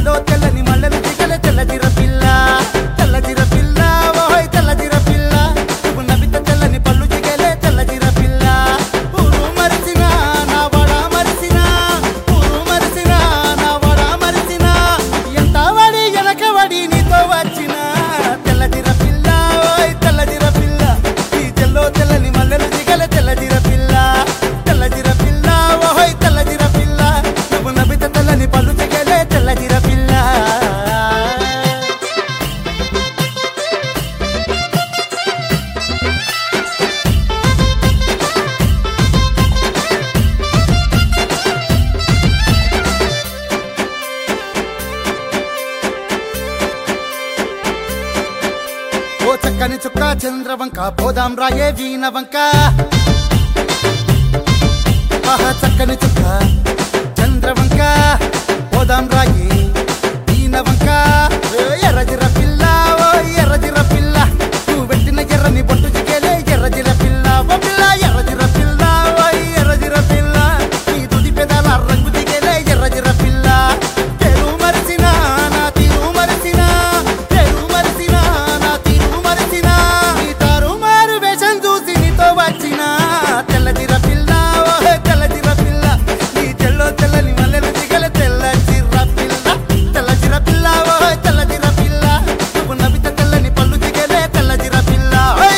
చెల్లో తెల్లని మల్లెలు దిగలే తెల్లజిర పిల్ల తెల్లజిర పిల్ల ఓయ్ తెల్లజిర పిల్ల నువ్వు నవ్వితే తెల్లని పళ్ళు దిగలే తెల్లజిర పిల్ల ఊరు మరిసినా నా వడ మరిసినా ఊరు మరిసినా నా వడ మరిసినా ఎంత వడి వెనక వడి నీతో వచ్చిన తెల్లజిర పిల్ల ఓయ్ తెల్లజిర పిల్ల ఈ చెల్లో తెల్లని మల్లెలు దిగలే తెల్లజిర పిల్ల తెల్లజిర పిల్ల ఓయ్ తెల్లజిర పిల్ల నువ్వు నవ్వితే తెల్లని పళ్ళు దిగలే తెల్లజిర పిల్ల ఓ చక్కని చుక్క చంద్రవంక పోదాం రాయే వీణవంక ఆహా చక్కని చుక్క చంద్రవంక పోదాం రాయే వీణవంక ఎర్రజిర పిల్ల ఓ ఎర్రజిర పిల్ల నువ్వు పెట్టిన ఎర్రని బొట్టు జిగేలే ఎర్రజిర పిల్ల ఓ పిల్ల ఎర్రజిర పిల్ల ఓ ఎర్రజిర పిల్ల నీ తుది పెదాల రంగు దిగేలే ఎర్రజిర పిల్ల తెరు మరిసినా నా తీరు మరిసినా తెరు మరిసినా నా తీరు మరిసినా నీ తారు మారు వేషం చూసి నీతో వచ్చిన తెల్లజిర పిల్ల ఓ తెల్లజిర పిల్ల నీ తెల్లో తెల్లని మల్లెలు దిగల తెల్లజిర పిల్ల తెల్లజిర పిల్ల ఓ తెల్లజిర పిల్ల నువ్వు నవ్వితే తెల్లని పళ్ళు దిగలే తెల్లజిర పిల్ల ఓయ్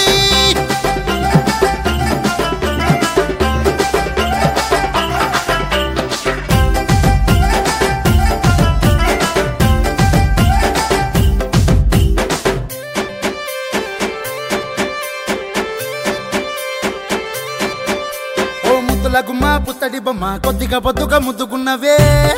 ఓ ముద్దుల గుమ్మ పుత్తడి బొమ్మ కొద్దిగా బొద్దుగా ముద్దుకున్నవే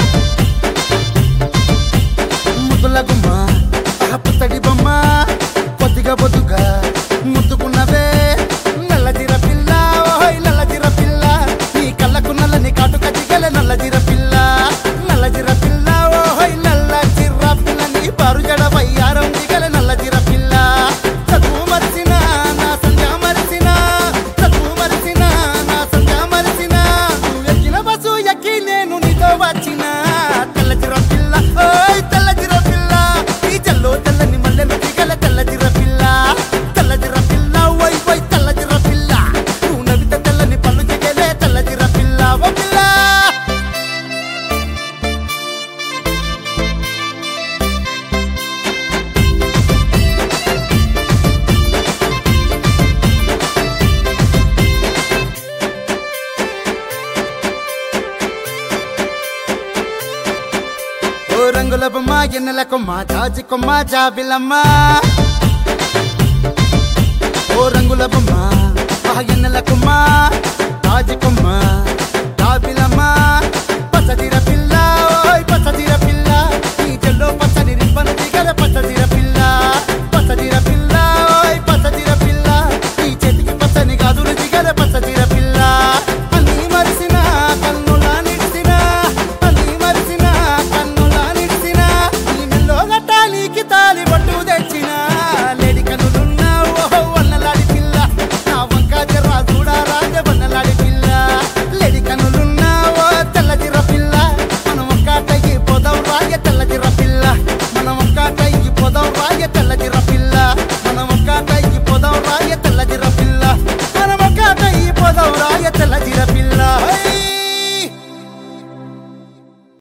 ముద్దుల గుమ్మ పుత్తడి బొమ్మ కొద్దిగా బొద్దుగా ముద్దుకున్నవే నల్లజిర పిల్ల ఓయ్ నల్లజిర పిల్ల నీ కళ్ళకు నల్లని కాటుక దిగలే నల్లజిర పిల్ల నల్లజిర పిల్ల ఓయ్ నల్లజిర పిల్ల నీ బారు జడ వయ్యారం దిగలే నల్లజిర పిల్ల చదువు మరిసినా నా సంధ్య మరిసినా చదువు మరిసినా నా సంధ్య మరిసినా నువ్వు ఎక్కిన బస్సు ఎక్కి నేను నీతో వచ్చిన తెల్లజిర పిల్ల ఓయ్ తెల్లజిర పిల్ల ఈ చెల్లో తెల్లని మల్లెలు దిగల తెల్లజిర పిల్ల తెల్లజిర పిల్ల ఓయ్ ఓయ్ తెల్లజిర పిల్ల నువ్వు నవ్వితే తెల్లని పళ్ళు దిగలే తెల్లజిర పిల్ల ఓ పిల్ల ఓ రంగుల బొమ్మ ఎన్నెల కొమ్మ జాజి కొమ్మ జాబిలమ్మ ఓ రంగుల బొమ్మ ఎన్నెల కొమ్మ జాజి కొమ్మ